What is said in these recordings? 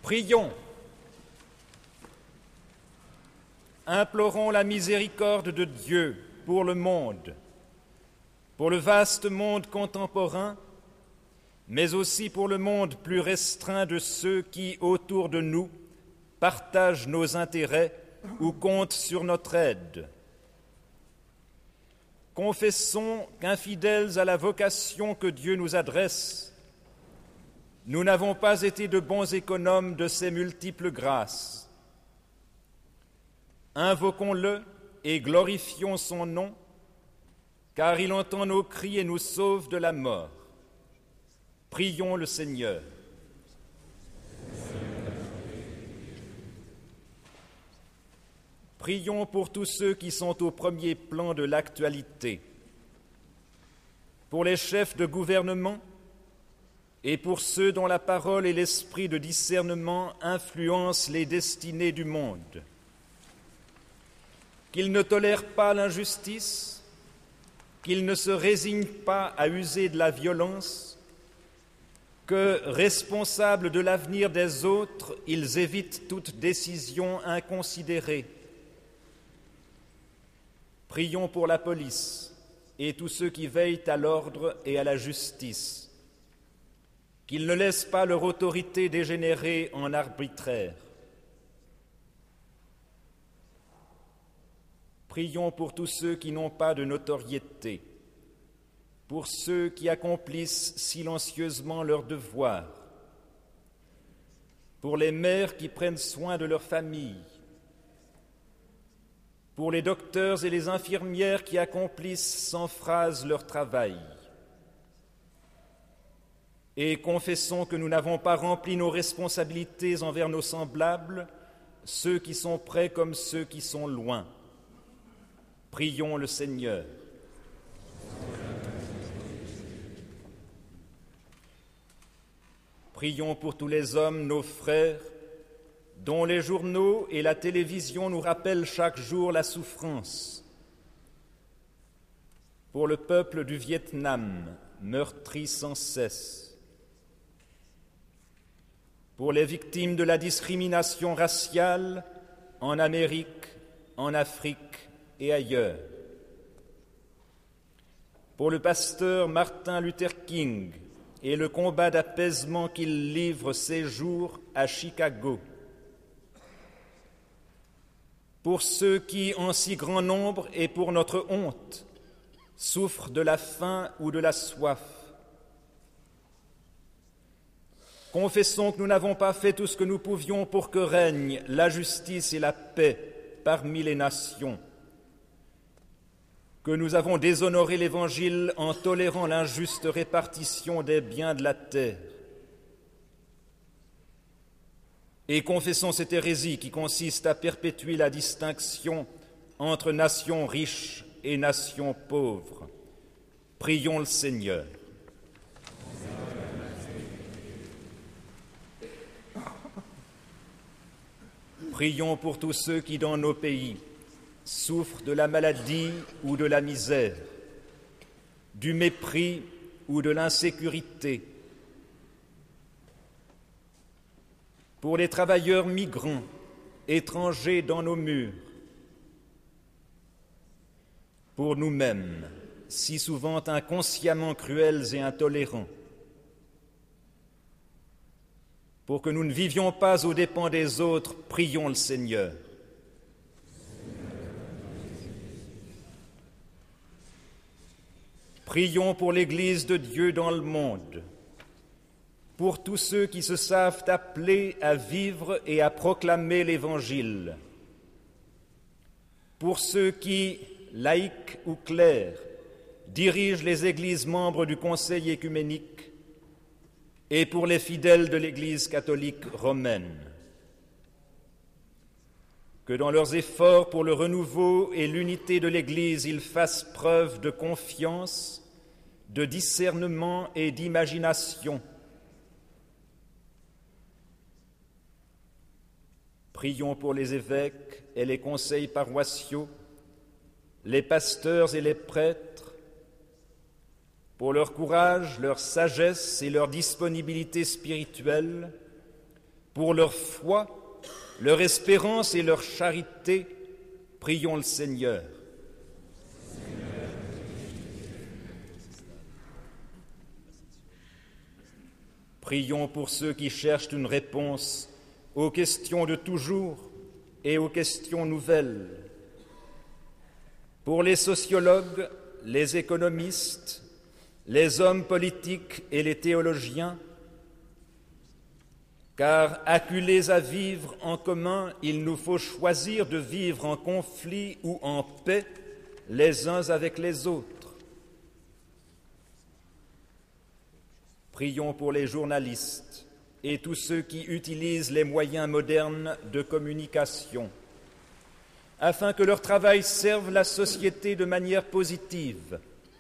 Prions. Implorons la miséricorde de Dieu pour le monde, pour le vaste monde contemporain, mais aussi pour le monde plus restreint de ceux qui, autour de nous, partagent nos intérêts ou comptent sur notre aide. Confessons qu'infidèles à la vocation que Dieu nous adresse, nous n'avons pas été de bons économes de ses multiples grâces. Invoquons-le et glorifions son nom, car il entend nos cris et nous sauve de la mort. Prions le Seigneur. Prions pour tous ceux qui sont au premier plan de l'actualité, pour les chefs de gouvernement et pour ceux dont la parole et l'esprit de discernement influencent les destinées du monde. Qu'ils ne tolèrent pas l'injustice, qu'ils ne se résignent pas à user de la violence, que, responsables de l'avenir des autres, ils évitent toute décision inconsidérée. Prions pour la police et tous ceux qui veillent à l'ordre et à la justice, qu'ils ne laissent pas leur autorité dégénérer en arbitraire. Prions pour tous ceux qui n'ont pas de notoriété, pour ceux qui accomplissent silencieusement leurs devoirs, pour les mères qui prennent soin de leur famille, pour les docteurs et les infirmières qui accomplissent sans phrase leur travail. Et confessons que nous n'avons pas rempli nos responsabilités envers nos semblables, ceux qui sont près comme ceux qui sont loin. Prions le Seigneur. Prions pour tous les hommes, nos frères, dont les journaux et la télévision nous rappellent chaque jour la souffrance. Pour le peuple du Vietnam, meurtri sans cesse. Pour les victimes de la discrimination raciale en Amérique, en Afrique et ailleurs. Pour le pasteur Martin Luther King et le combat d'apaisement qu'il livre ces jours à Chicago. Pour ceux qui, en si grand nombre et pour notre honte, souffrent de la faim ou de la soif. Confessons que nous n'avons pas fait tout ce que nous pouvions pour que règne la justice et la paix parmi les nations, que nous avons déshonoré l'Évangile en tolérant l'injuste répartition des biens de la terre. Et confessons cette hérésie qui consiste à perpétuer la distinction entre nations riches et nations pauvres. Prions le Seigneur. Prions pour tous ceux qui, dans nos pays, souffrent de la maladie ou de la misère, du mépris ou de l'insécurité. Pour les travailleurs migrants, étrangers dans nos murs. Pour nous-mêmes, si souvent inconsciemment cruels et intolérants. Pour que nous ne vivions pas aux dépens des autres, prions le Seigneur. Prions pour l'Église de Dieu dans le monde, pour tous ceux qui se savent appelés à vivre et à proclamer l'Évangile, pour ceux qui, laïcs ou clercs, dirigent les églises membres du Conseil œcuménique, et pour les fidèles de l'Église catholique romaine. Que dans leurs efforts pour le renouveau et l'unité de l'Église, ils fassent preuve de confiance, de discernement et d'imagination. Prions pour les évêques et les conseils paroissiaux, les pasteurs et les prêtres, pour leur courage, leur sagesse et leur disponibilité spirituelle, Pour leur foi, leur espérance et leur charité, prions le Seigneur. Prions pour ceux qui cherchent une réponse aux questions de toujours et aux questions nouvelles. Pour les sociologues, les économistes, les hommes politiques et les théologiens, car acculés à vivre en commun, il nous faut choisir de vivre en conflit ou en paix les uns avec les autres. Prions pour les journalistes et tous ceux qui utilisent les moyens modernes de communication, afin que leur travail serve la société de manière positive.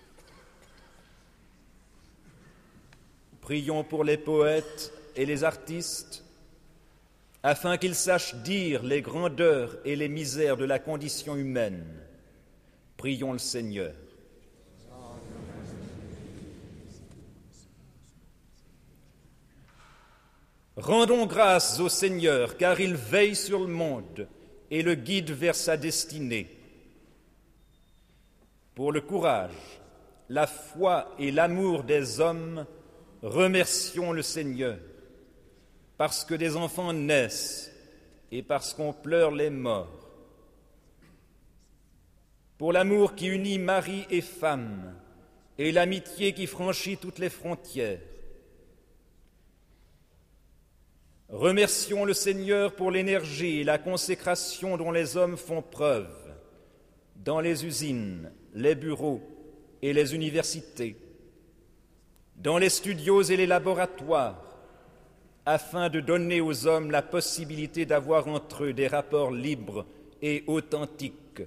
Prions pour les poètes et les artistes, afin qu'ils sachent dire les grandeurs et les misères de la condition humaine. Prions le Seigneur. Rendons grâce au Seigneur, car il veille sur le monde et le guide vers sa destinée. Pour le courage, la foi et l'amour des hommes, remercions le Seigneur, parce que des enfants naissent et parce qu'on pleure les morts. Pour l'amour qui unit mari et femme et l'amitié qui franchit toutes les frontières. Remercions le Seigneur pour l'énergie et la consécration dont les hommes font preuve dans les usines, les bureaux et les universités, dans les studios et les laboratoires, afin de donner aux hommes la possibilité d'avoir entre eux des rapports libres et authentiques.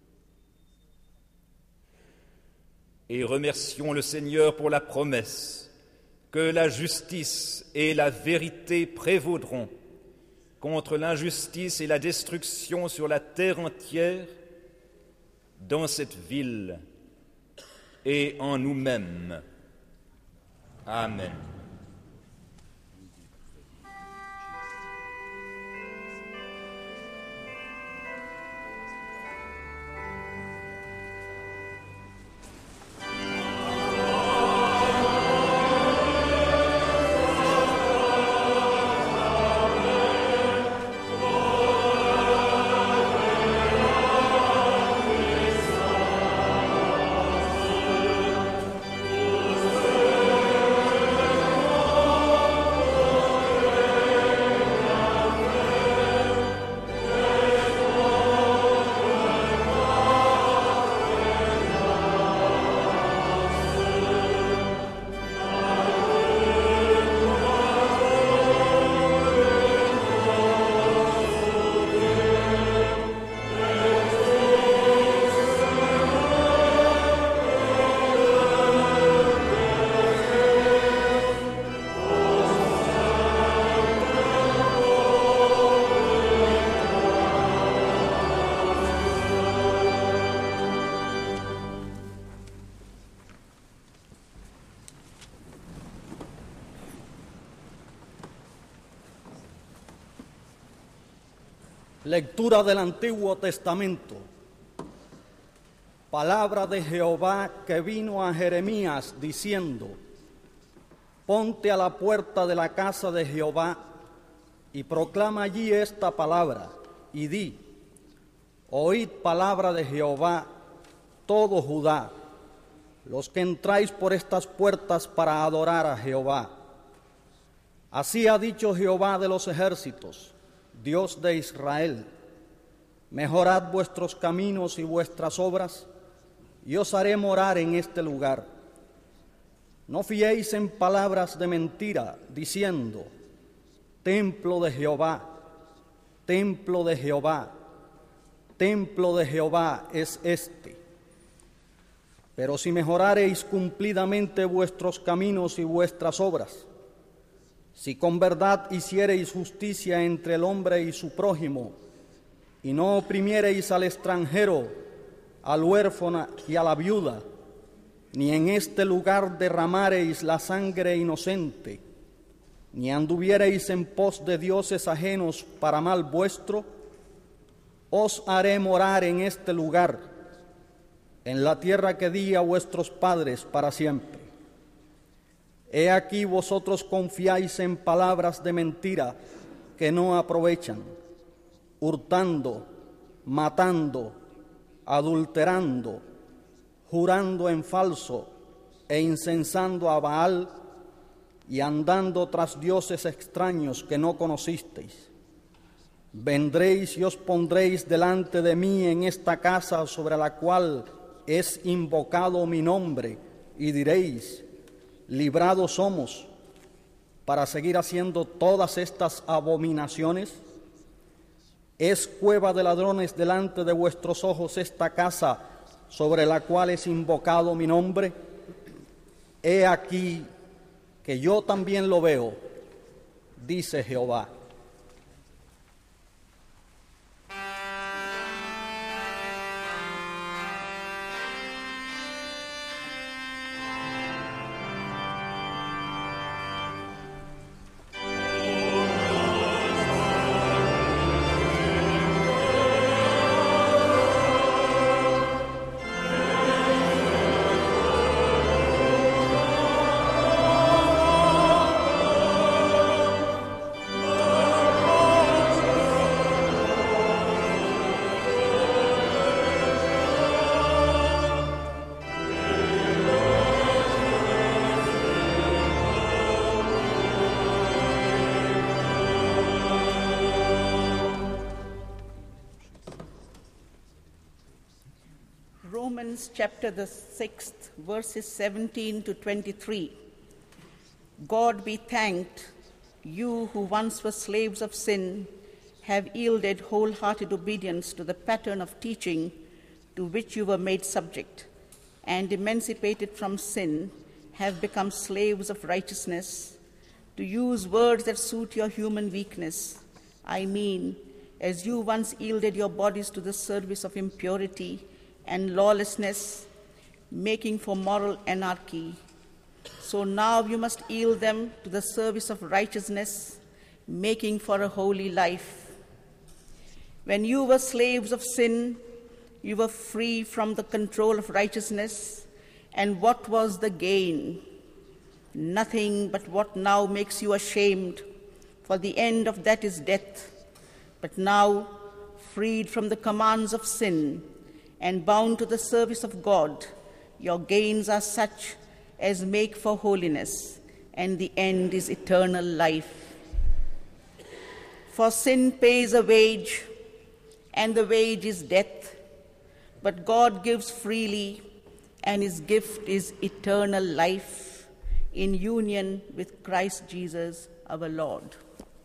Et remercions le Seigneur pour la promesse que la justice et la vérité prévaudront contre l'injustice et la destruction sur la terre entière, dans cette ville et en nous-mêmes. Amen. Lectura del Antiguo Testamento. Palabra de Jehová que vino a Jeremías diciendo: Ponte a la puerta de la casa de Jehová y proclama allí esta palabra y di: Oíd palabra de Jehová, todo Judá, los que entráis por estas puertas para adorar a Jehová. Así ha dicho Jehová de los ejércitos, Dios de Israel: mejorad vuestros caminos y vuestras obras, y os haré morar en este lugar. No fiéis en palabras de mentira, diciendo: templo de Jehová, templo de Jehová, templo de Jehová es este. Pero si mejorareis cumplidamente vuestros caminos y vuestras obras, si con verdad hiciereis justicia entre el hombre y su prójimo, y no oprimiereis al extranjero, al huérfano y a la viuda, ni en este lugar derramareis la sangre inocente, ni anduviereis en pos de dioses ajenos para mal vuestro, os haré morar en este lugar, en la tierra que di a vuestros padres para siempre. He aquí vosotros confiáis en palabras de mentira que no aprovechan, hurtando, matando, adulterando, jurando en falso e incensando a Baal y andando tras dioses extraños que no conocisteis. Vendréis y os pondréis delante de mí en esta casa sobre la cual es invocado mi nombre y diréis: librados somos, para seguir haciendo todas estas abominaciones. ¿Es cueva de ladrones delante de vuestros ojos esta casa sobre la cual es invocado mi nombre? He aquí que yo también lo veo, dice Jehová. Romans chapter the 6th, verses 17 to 23. God be thanked, you who once were slaves of sin have yielded wholehearted obedience to the pattern of teaching to which you were made subject, and emancipated from sin have become slaves of righteousness. To use words that suit your human weakness, I mean, as you once yielded your bodies to the service of impurity and lawlessness, making for moral anarchy, so now you must yield them to the service of righteousness, making for a holy life. When you were slaves of sin, you were free from the control of righteousness, and what was the gain? Nothing but what now makes you ashamed, for the end of that is death. But now, freed from the commands of sin and bound to the service of God, your gains are such as make for holiness, and the end is eternal life. For sin pays a wage, and the wage is death, but God gives freely, and his gift is eternal life in union with Christ Jesus our Lord.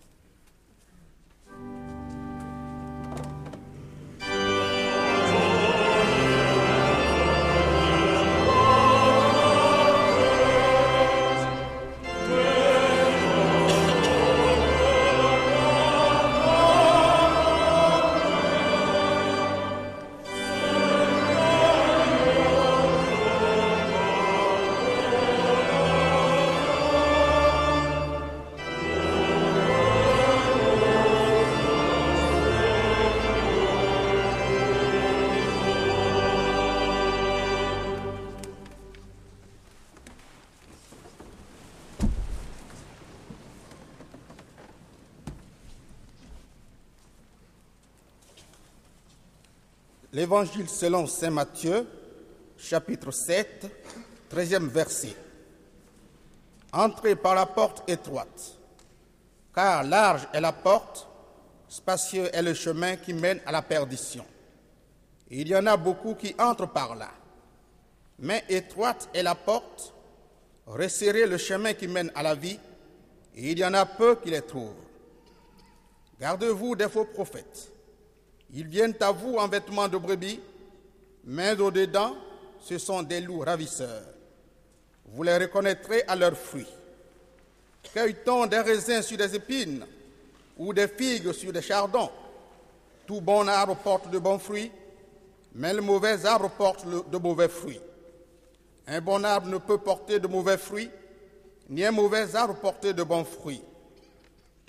L'Évangile selon saint Matthieu, chapitre 7, 13e verset. Entrez par la porte étroite, car large est la porte, spacieux est le chemin qui mène à la perdition. Il y en a beaucoup qui entrent par là. Mais étroite est la porte, resserré le chemin qui mène à la vie, et il y en a peu qui les trouvent. Gardez-vous des faux prophètes. Ils viennent à vous en vêtements de brebis, mais au-dedans, ce sont des loups ravisseurs. Vous les reconnaîtrez à leurs fruits. Cueille-t-on des raisins sur des épines ou des figues sur des chardons? Tout bon arbre porte de bons fruits, mais le mauvais arbre porte de mauvais fruits. Un bon arbre ne peut porter de mauvais fruits, ni un mauvais arbre porter de bons fruits.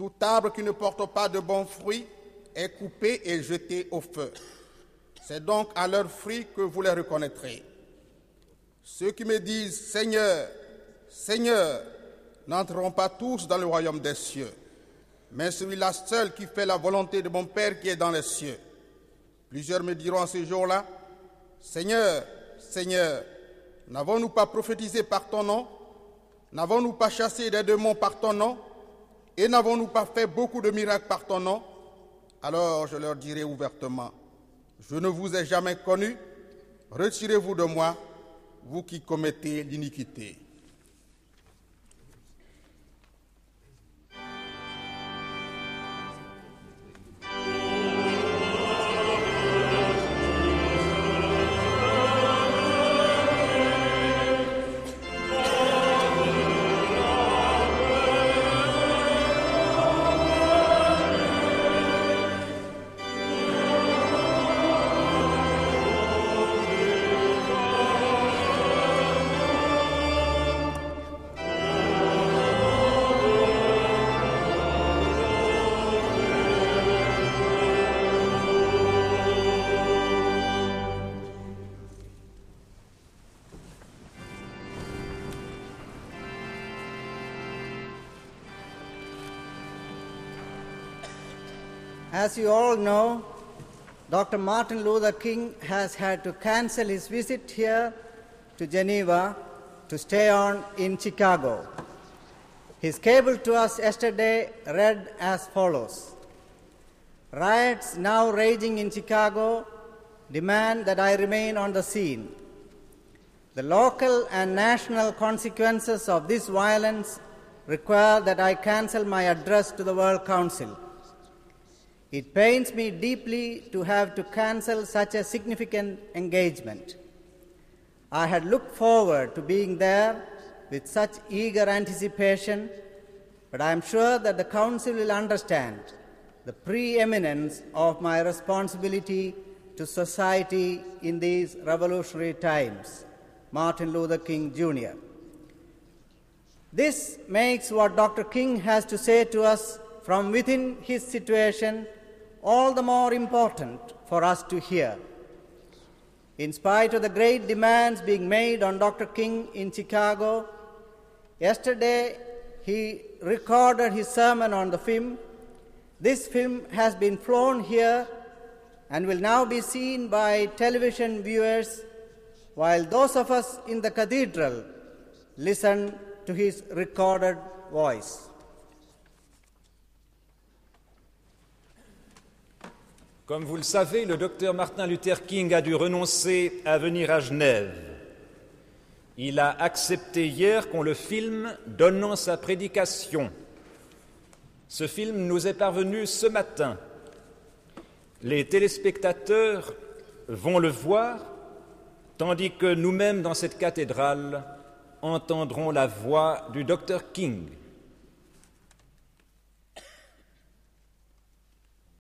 Tout arbre qui ne porte pas de bons fruits est coupé et jeté au feu. C'est donc à leurs fruits que vous les reconnaîtrez. Ceux qui me disent « Seigneur, Seigneur » n'entreront pas tous dans le royaume des cieux, mais celui-là seul qui fait la volonté de mon Père qui est dans les cieux. Plusieurs me diront ce jour-là, « Seigneur, Seigneur, n'avons-nous pas prophétisé par ton nom? N'avons-nous pas chassé des démons par ton nom? Et n'avons-nous pas fait beaucoup de miracles par ton nom? » Alors je leur dirai ouvertement, « Je ne vous ai jamais connus, retirez-vous de moi, vous qui commettez l'iniquité. » As you all know, Dr. Martin Luther King has had to cancel his visit here to Geneva to stay on in Chicago. His cable to us yesterday read as follows: "Riots now raging in Chicago demand that I remain on the scene. The local and national consequences of this violence require that I cancel my address to the World Council. It pains me deeply to have to cancel such a significant engagement. I had looked forward to being there with such eager anticipation, but I am sure that the Council will understand the preeminence of my responsibility to society in these revolutionary times. Martin Luther King, Jr." This makes what Dr. King has to say to us from within his situation all the more important for us to hear. In spite of the great demands being made on Dr. King in Chicago, yesterday he recorded his sermon on the film. This film has been flown here and will now be seen by television viewers, while those of us in the cathedral listen to his recorded voice. Comme vous le savez, le docteur Martin Luther King a dû renoncer à venir à Genève. Il a accepté hier qu'on le filme donnant sa prédication. Ce film nous est parvenu ce matin. Les téléspectateurs vont le voir, tandis que nous-mêmes dans cette cathédrale entendrons la voix du docteur King.